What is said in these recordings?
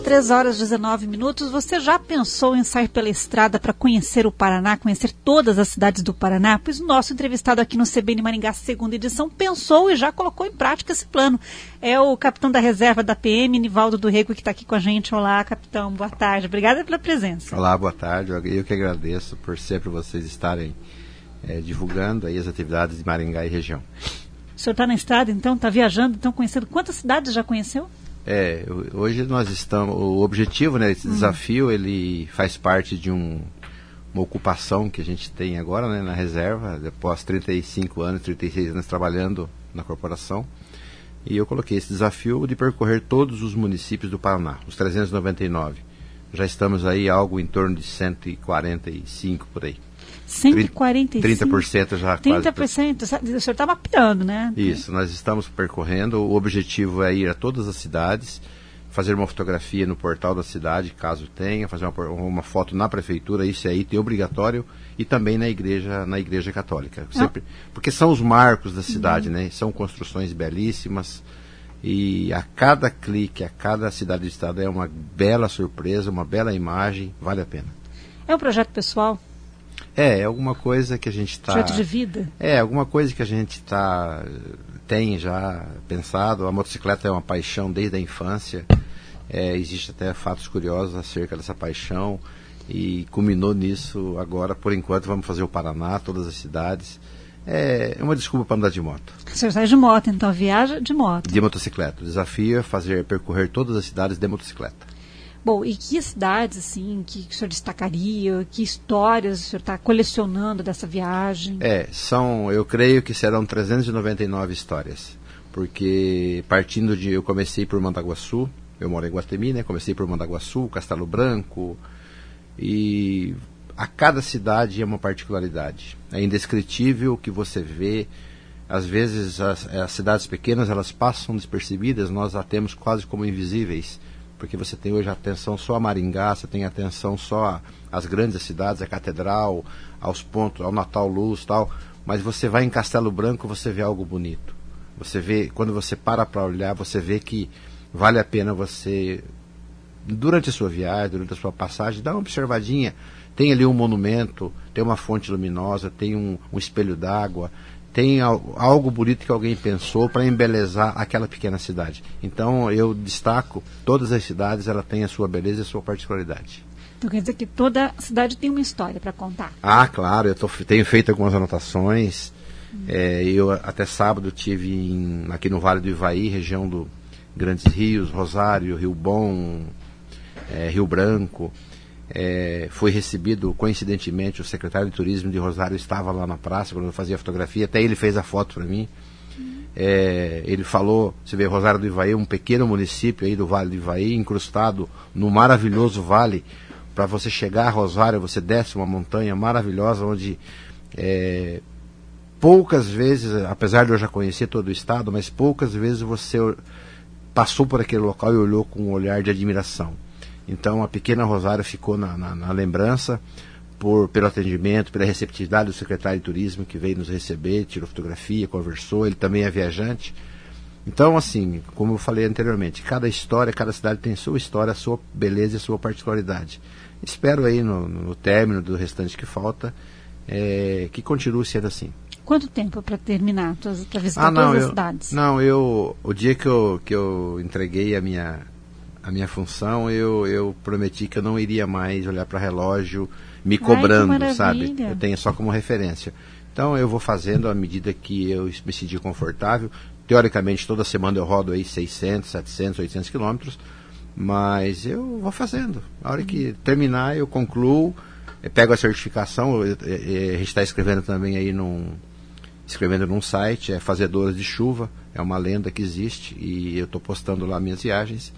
3h19. Você já pensou em sair pela estrada para conhecer o Paraná, conhecer todas as cidades do Paraná? Pois o nosso entrevistado aqui no CBN Maringá, segunda edição, pensou e já colocou em prática esse plano. É o capitão da reserva da PM, Nivaldo do Rego, que está aqui com a gente. Olá, capitão, boa tarde. Obrigada pela presença. Olá, boa tarde. Eu que agradeço por sempre vocês estarem divulgando aí as atividades de Maringá e região. O senhor está na estrada, então, está viajando, então conhecendo. Quantas cidades já conheceu? Hoje nós estamos, o objetivo, né, esse desafio, ele faz parte de uma ocupação que a gente tem agora, né, na reserva, após 35 anos, 36 anos trabalhando na corporação, e eu coloquei esse desafio de percorrer todos os municípios do Paraná, os 399. Já estamos aí algo em torno de 145 por aí. 145? 30% já 30%, quase. O senhor está mapeando, né? Isso, nós estamos percorrendo. O objetivo é ir a todas as cidades, fazer uma fotografia no portal da cidade, caso tenha, fazer uma foto na prefeitura, isso aí tem obrigatório, e também na igreja católica. Sempre, porque são os marcos da cidade, né? São construções belíssimas, e a cada clique, a cada cidade do estado é uma bela surpresa, uma bela imagem, vale a pena. É um projeto pessoal? É alguma coisa que a gente está... Projeto de vida? Alguma coisa que a gente tem já pensado. A motocicleta é uma paixão desde a infância. Existe até fatos curiosos acerca dessa paixão. E culminou nisso agora, por enquanto, vamos fazer o Paraná, todas as cidades. É uma desculpa para andar de moto. O senhor sai de moto, então viaja de moto? De motocicleta. O desafio é percorrer todas as cidades de motocicleta. Bom, e que cidades, assim, que o senhor destacaria? Que histórias o senhor está colecionando dessa viagem? Eu creio que serão 399 histórias. Porque eu comecei por Mandaguaçu, eu moro em Guatemi, né? Comecei por Mandaguaçu, Castelo Branco, e a cada cidade é uma particularidade. É indescritível o que você vê. Às vezes as cidades pequenas, elas passam despercebidas, nós a temos quase como invisíveis. Porque você tem hoje atenção só a Maringá, você tem atenção só às grandes cidades, a Catedral, aos pontos, ao Natal Luz e tal, mas você vai em Castelo Branco, você vê algo bonito. Você vê, quando você para olhar, você vê que vale a pena você, durante a sua viagem, durante a sua passagem, dar uma observadinha. Tem ali um monumento, tem uma fonte luminosa, tem um espelho d'água, tem algo bonito que alguém pensou para embelezar aquela pequena cidade. Então eu destaco, todas as cidades ela tem a sua beleza e a sua particularidade. Então quer dizer que toda cidade tem uma história para contar? Claro, tenho feito algumas anotações. Eu até sábado estive aqui no Vale do Ivaí, região do Grandes Rios, Rosário, Rio Bom, Rio Branco. Foi recebido, coincidentemente, o secretário de turismo de Rosário estava lá na praça quando eu fazia a fotografia, até ele fez a foto para mim. Ele falou, você vê, Rosário do Ivaí, um pequeno município aí do Vale do Ivaí, incrustado no maravilhoso vale. Para você chegar a Rosário, você desce uma montanha maravilhosa, onde poucas vezes, apesar de eu já conhecer todo o estado, mas poucas vezes você passou por aquele local e olhou com um olhar de admiração. Então a pequena Rosário ficou na lembrança pelo atendimento, pela receptividade do secretário de turismo que veio nos receber, tirou fotografia, conversou, ele também é viajante. Então, assim, como eu falei anteriormente, cada cidade tem sua história, sua beleza e sua particularidade. Espero aí no término do restante que falta, que continue sendo assim. Quanto tempo para terminar, para visitar todas as cidades? O dia que eu entreguei a minha função, eu prometi que eu não iria mais olhar para relógio me cobrando, sabe? Eu tenho só como referência. Então eu vou fazendo à medida que eu me sentir confortável. Teoricamente, toda semana eu rodo aí 600, 700, 800 quilômetros, mas eu vou fazendo. A hora que terminar, eu concluo, pego a certificação. A gente está escrevendo também aí num site, Fazedoras de Chuva, é uma lenda que existe, e eu estou postando lá minhas viagens.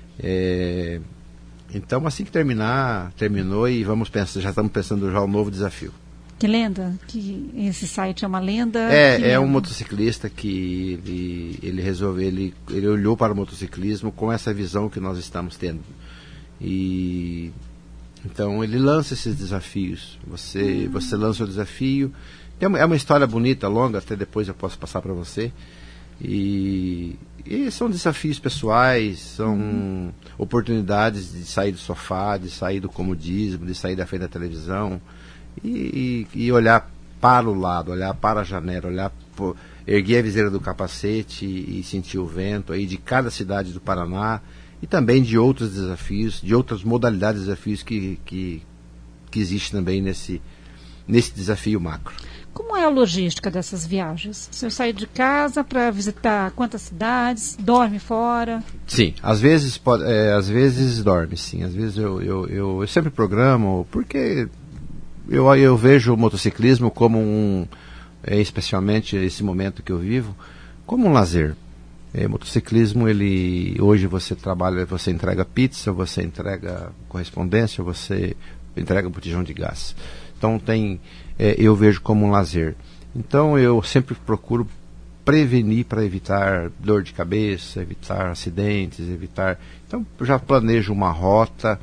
Então, assim que terminou, e já estamos pensando já um novo desafio. Que lenda? Que esse site é uma lenda? Um motociclista que ele olhou para o motociclismo com essa visão que nós estamos tendo. E então ele lança esses desafios. Você lança o desafio. É uma história bonita, longa, até depois eu posso passar para você. E são desafios pessoais, são oportunidades de sair do sofá, de sair do comodismo, de sair da frente da televisão e olhar para o lado, olhar para a janela, erguer a viseira do capacete e sentir o vento aí de cada cidade do Paraná e também de outros desafios, de outras modalidades de desafios que existe também nesse desafio macro. Como é a logística dessas viagens? Você sai de casa para visitar quantas cidades? Dorme fora? Sim, às vezes dorme, sim. Às vezes eu sempre programo, porque eu vejo o motociclismo como especialmente esse momento que eu vivo, como um lazer. Motociclismo, hoje você trabalha, você entrega pizza, você entrega correspondência, você entrega botijão de gás. Então eu vejo como um lazer. Então eu sempre procuro prevenir para evitar dor de cabeça, evitar acidentes, Então já planejo uma rota.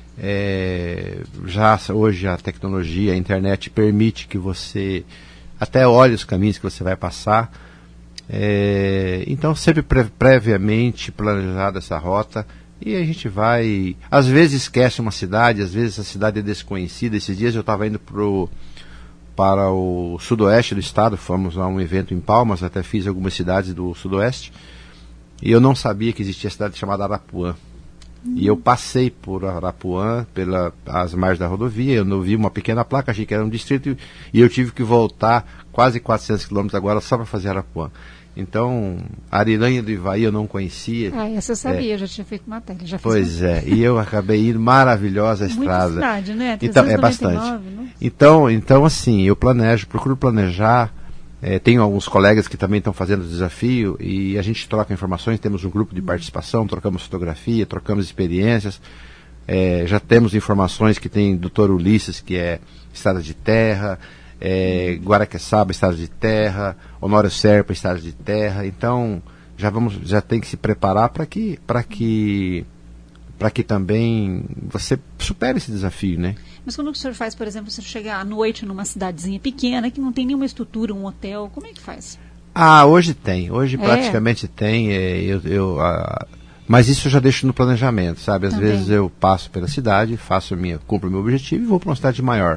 Hoje a tecnologia, a internet permite que você até olhe os caminhos que você vai passar. Então sempre previamente planejada essa rota. E a gente vai, às vezes esquece uma cidade, às vezes a cidade é desconhecida. Esses dias eu estava indo para o sudoeste do estado, fomos a um evento em Palmas, até fiz algumas cidades do sudoeste, e eu não sabia que existia a cidade chamada Arapuã. E eu passei por Arapuã, pelas margens da rodovia, eu não vi uma pequena placa, achei que era um distrito, e eu tive que voltar quase 400 quilômetros agora só para fazer Arapuã. Então, Ariranha do Ivaí eu não conhecia. Essa eu sabia, já tinha feito matéria. Pois é, e eu acabei indo, maravilhosa a estrada. Muita cidade, né? Então, é bastante. Então, assim, eu procuro planejar. Tenho alguns colegas que também estão fazendo o desafio e a gente troca informações, temos um grupo de participação, trocamos fotografia, trocamos experiências. Já temos informações que tem Dr. Ulisses, que é estrada de terra, Guaraqueçaba, estrada de terra, Honório Serpa, estrada de terra. Então já tem que se preparar para que também você supere esse desafio, né? Mas quando o senhor faz, por exemplo, você chegar à noite numa cidadezinha pequena que não tem nenhuma estrutura, um hotel, como é que faz? Hoje tem, praticamente tem. Mas isso eu já deixo no planejamento, sabe? Às vezes eu passo pela cidade, cumpro o meu objetivo e vou para uma cidade maior.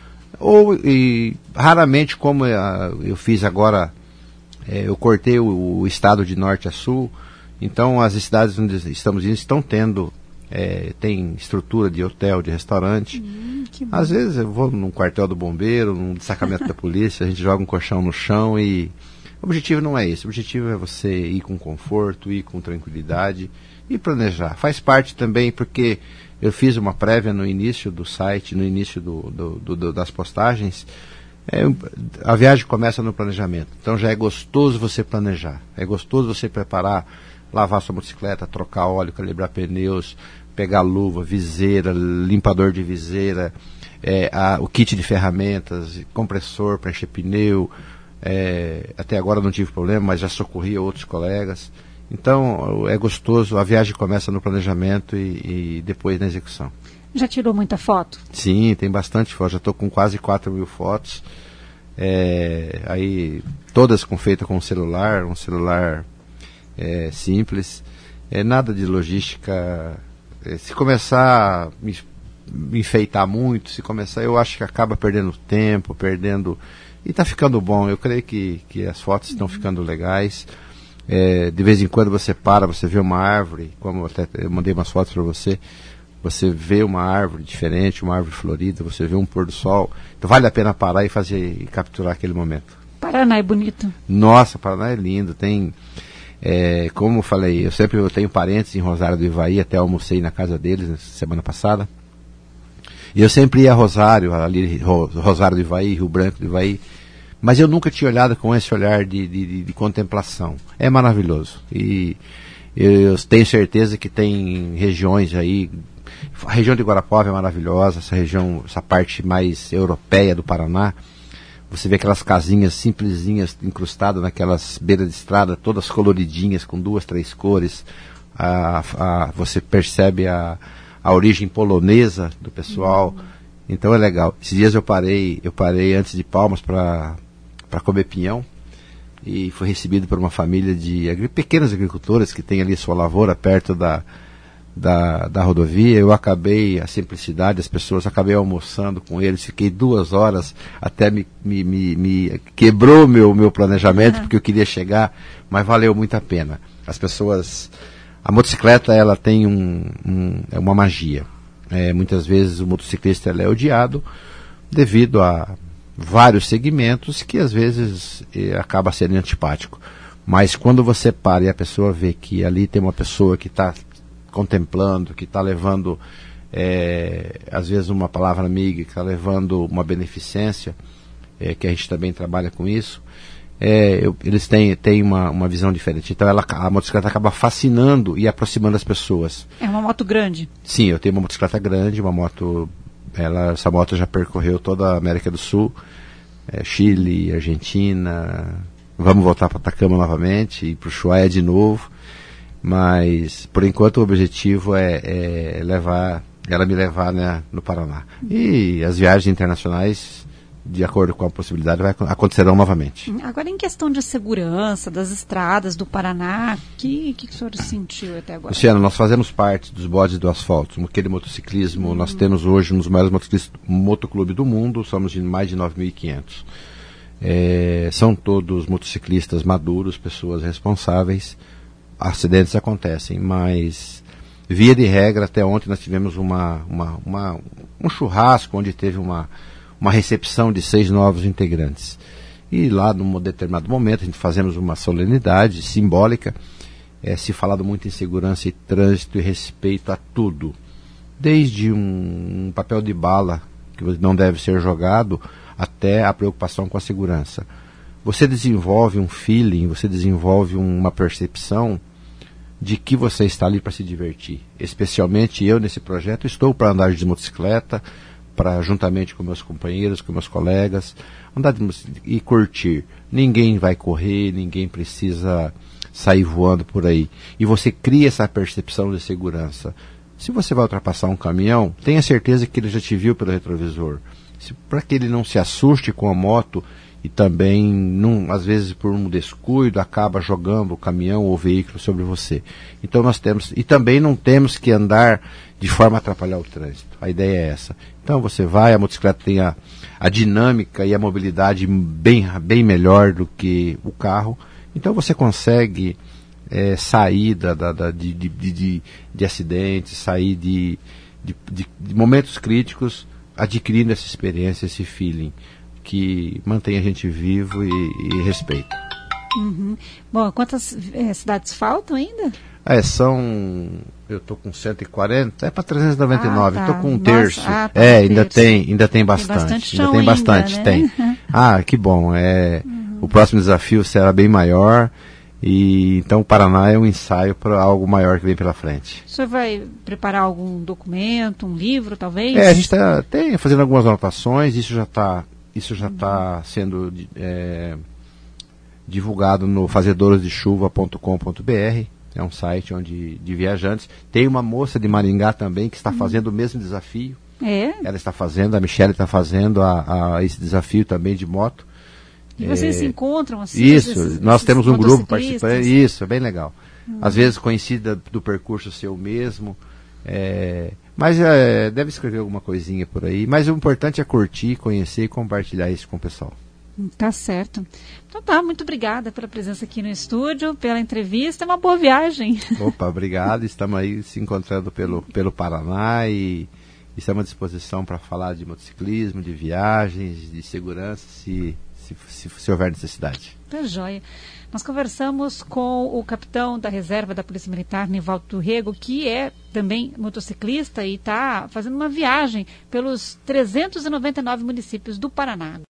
Raramente, como eu fiz agora, eu cortei o estado de norte a sul, então as cidades onde estamos indo estão tendo, tem estrutura de hotel, de restaurante. Às vezes eu vou num quartel do bombeiro, num destacamento da polícia, a gente joga um colchão no chão e o objetivo não é esse, o objetivo é você ir com conforto, ir com tranquilidade e planejar. Faz parte também porque eu fiz uma prévia no início do site, no início das postagens. A viagem começa no planejamento. Então já é gostoso você planejar. É gostoso você preparar, lavar sua motocicleta, trocar óleo, calibrar pneus, pegar luva, viseira, limpador de viseira, o kit de ferramentas, compressor para encher pneu. Até agora não tive problema, mas já socorri outros colegas. Então é gostoso, a viagem começa no planejamento e depois na execução. Já tirou muita foto? Sim, tem bastante foto, já estou com quase 4.000 fotos, aí todas feitas com um celular simples, nada de logística. Se começar a me enfeitar muito, eu acho que acaba perdendo tempo, e está ficando bom. Eu creio que as fotos estão ficando legais. De vez em quando você vê uma árvore, como até eu mandei umas fotos para você vê uma árvore diferente, uma árvore florida, você vê um pôr do sol. Então vale a pena parar e capturar aquele momento. Paraná é bonito. Nossa, Paraná é lindo. Tem, como eu falei, eu tenho parentes em Rosário do Ivaí, até almocei na casa deles semana passada. E eu sempre ia a Rosário do Ivaí, Rio Branco do Ivaí. Mas eu nunca tinha olhado com esse olhar de contemplação. É maravilhoso. E eu tenho certeza que tem regiões aí. A região de Guarapuava é maravilhosa, essa parte mais europeia do Paraná. Você vê aquelas casinhas simplesinhas incrustadas naquelas beiras de estrada, todas coloridinhas, com 2, 3 cores. Você percebe a origem polonesa do pessoal. Então é legal. Esses dias eu parei antes de Palmas para comer pinhão. e fui recebido por uma família de pequenos agricultores que tem ali sua lavoura perto da rodovia. Eu acabei, a simplicidade, as pessoas, acabei almoçando com eles, fiquei 2 horas, até me quebrou meu planejamento, porque eu queria chegar, mas valeu muito a pena. As pessoas, a motocicleta, ela tem é uma magia. Muitas vezes o motociclista é odiado devido a vários segmentos que às vezes acaba sendo antipático. Mas quando você para e a pessoa vê que ali tem uma pessoa que está contemplando, que está levando, às vezes, uma palavra amiga, que está levando uma beneficência, que a gente também trabalha com isso, eles têm uma visão diferente. Então a motocicleta acaba fascinando e aproximando as pessoas. É uma moto grande? Sim, eu tenho uma motocicleta grande, uma moto, essa moto já percorreu toda a América do Sul, Chile, Argentina, vamos voltar para Atacama novamente, e para o Ushuaia de novo. Mas, por enquanto, o objetivo é ela me levar, né, no Paraná. E as viagens internacionais, de acordo com a possibilidade, acontecerão novamente. Agora, em questão de segurança das estradas do Paraná, o que o senhor sentiu até agora? Luciano, nós fazemos parte dos bodes do asfalto. Aquele motociclismo, nós temos hoje um dos maiores motoclubes do mundo, somos de mais de 9.500. São todos motociclistas maduros, pessoas responsáveis. Acidentes acontecem, mas via de regra, até ontem nós tivemos um churrasco onde teve uma recepção de 6 novos integrantes. E lá, num determinado momento, a gente fazemos uma solenidade simbólica, se falado muito em segurança e trânsito e respeito a tudo. Desde um papel de bala que não deve ser jogado, até a preocupação com a segurança. Você desenvolve um feeling, você desenvolve uma percepção de que você está ali para se divertir. Especialmente eu, nesse projeto, estou para andar de motocicleta, para, juntamente com meus companheiros, com meus colegas, andar e curtir. Ninguém vai correr, ninguém precisa sair voando por aí. E você cria essa percepção de segurança. Se você vai ultrapassar um caminhão, tenha certeza que ele já te viu pelo retrovisor. Para que ele não se assuste com a moto e também, às vezes por um descuido, acaba jogando o caminhão ou o veículo sobre você. Então nós temos, e também não temos que andar de forma a atrapalhar o trânsito. A ideia é essa. Então você vai, a motocicleta tem a dinâmica e a mobilidade bem melhor do que o carro. Então você consegue sair de acidentes, sair de momentos críticos, adquirindo essa experiência, esse feeling que mantém a gente vivo e respeito. Uhum. Bom, quantas cidades faltam ainda? Eu estou com 140, para 399, estou com um terço. Ainda tem bastante. Ainda tem bastante, tem. Que bom. O próximo desafio será bem maior. E então o Paraná é um ensaio para algo maior que vem pela frente. O senhor vai preparar algum documento, um livro, talvez? A gente está fazendo algumas anotações, isso já está sendo divulgado no fazedorosdechuva.com.br, é um site de viajantes. Tem uma moça de Maringá também que está fazendo o mesmo desafio. Ela está fazendo, a Michele está fazendo esse desafio também de moto. E vocês se encontram assim? Isso, nós temos um grupo participando. Isso, é bem legal. Às vezes coincide do percurso seu mesmo. Mas deve escrever alguma coisinha por aí. Mas o importante é curtir, conhecer e compartilhar isso com o pessoal. Tá certo. Então tá, muito obrigada pela presença aqui no estúdio, pela entrevista. É uma boa viagem. Opa, obrigado. Estamos aí se encontrando pelo Paraná e estamos à disposição para falar de motociclismo, de viagens, de segurança, se houver necessidade. Tá joia. Nós conversamos com o capitão da reserva da Polícia Militar, Nivaldo Turrego, que é também motociclista e está fazendo uma viagem pelos 399 municípios do Paraná.